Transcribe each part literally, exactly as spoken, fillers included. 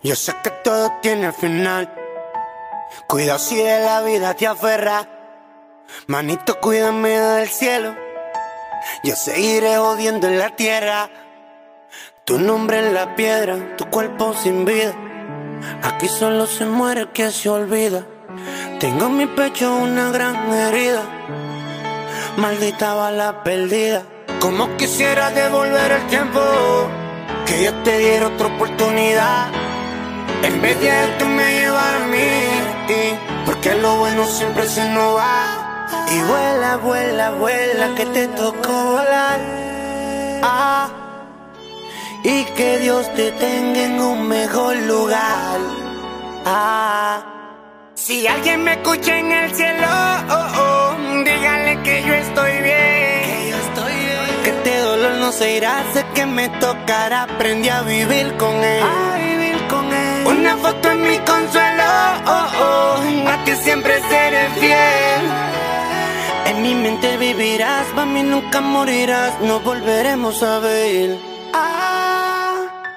Yo sé que todo tiene final. Cuidado si de la vida te aferras. Manito, cuídame del cielo. Yo seguiré jodiendo en la tierra. Tu nombre en la piedra, tu cuerpo sin vida. Aquí solo se muere el que se olvida. Tengo en mi pecho una gran herida. Maldita bala perdida. Como quisiera devolver el tiempo, que yo te diera otra oportunidad, en vez de que me llevara a mí, porque lo bueno siempre se nos va. Y vuela, vuela, vuela, que te tocó volar. Ah, y que Dios te tenga en un mejor lugar. Ah, si alguien me escucha en el cielo, oh, oh, dígale que yo estoy bien, que yo estoy bien, que este dolor no se irá, sé que me tocará. Aprendí a vivir con él, a vivir con él. Una foto en mi consuelo, oh, oh, a ti siempre seré fiel. En mi mente vivirás, para mí nunca morirás, nos volveremos a ver. Ah,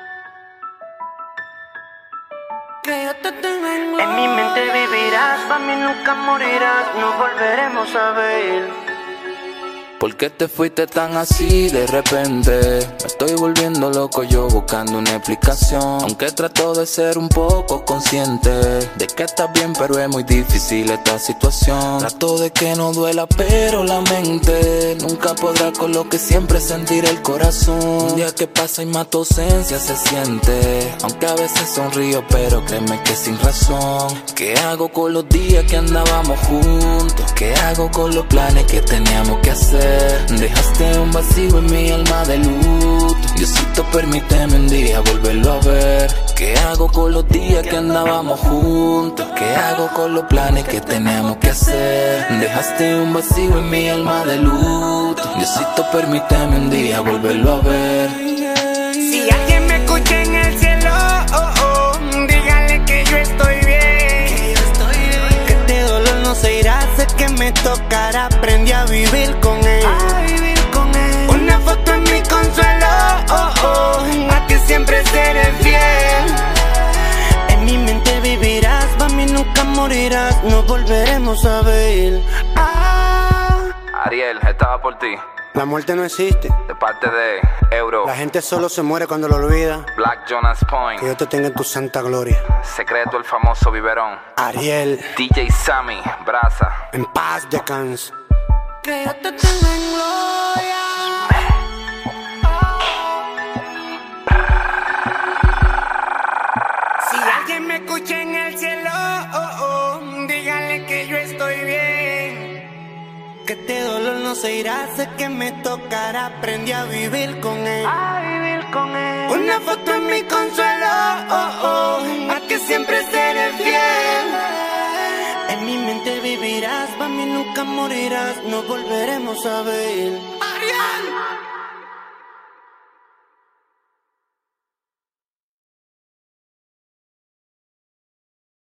que yo te tenga en gloria. En mi mente vivirás, para mí nunca morirás, nos volveremos a ver. ¿Por qué te fuiste tan así de repente? Me estoy volviendo loco yo buscando una explicación. Aunque trato de ser un poco consciente de que estás bien, pero es muy difícil esta situación. Trato de que no duela, pero la mente nunca podrá con lo que siempre sentir el corazón. Un día que pasa y más tu ausencia se siente, aunque a veces sonrío, pero créeme que sin razón. ¿Qué hago con los días que andábamos juntos? ¿Qué hago con los planes que teníamos que hacer? Dejaste un vacío en mi alma de luto. Diosito, permíteme un día volverlo a ver. ¿Qué hago con los días que andábamos juntos? ¿Qué hago con los planes que teníamos que hacer? Dejaste un vacío en mi alma de luto. Diosito, permíteme un día volverlo a ver. Si alguien me escucha en el cielo, oh, oh, dígale que yo estoy bien, que yo estoy bien, que este dolor no se irá, sé que me tocará. Aprendí a vivir con él, a vivir con él. Una foto en mi consuelo, oh, oh, a ti siempre seré fiel. En mi mente vivirás, para mí nunca morirás, nos volveremos a ver. Ah, Ariel, estaba por ti. la muerte no existe, De parte de Euro, la gente solo se muere cuando lo olvida. Black Jonas Point, Que Dios te tenga en tu santa gloria. Secreto, el famoso biberón, Ariel, D J Sammy, Brasa. en paz descansa. Que yo te tenga en gloria. Si alguien me escucha en el cielo, oh, oh, dígale que yo estoy bien, que este dolor no se irá, sé que me tocará. Aprendí a vivir con él, a vivir con él. Una foto en mi consuelo, oh, oh, a que siempre seré fiel. En mi mente vivirás, para mí nunca morirás, nos volveremos a ver. Ariel.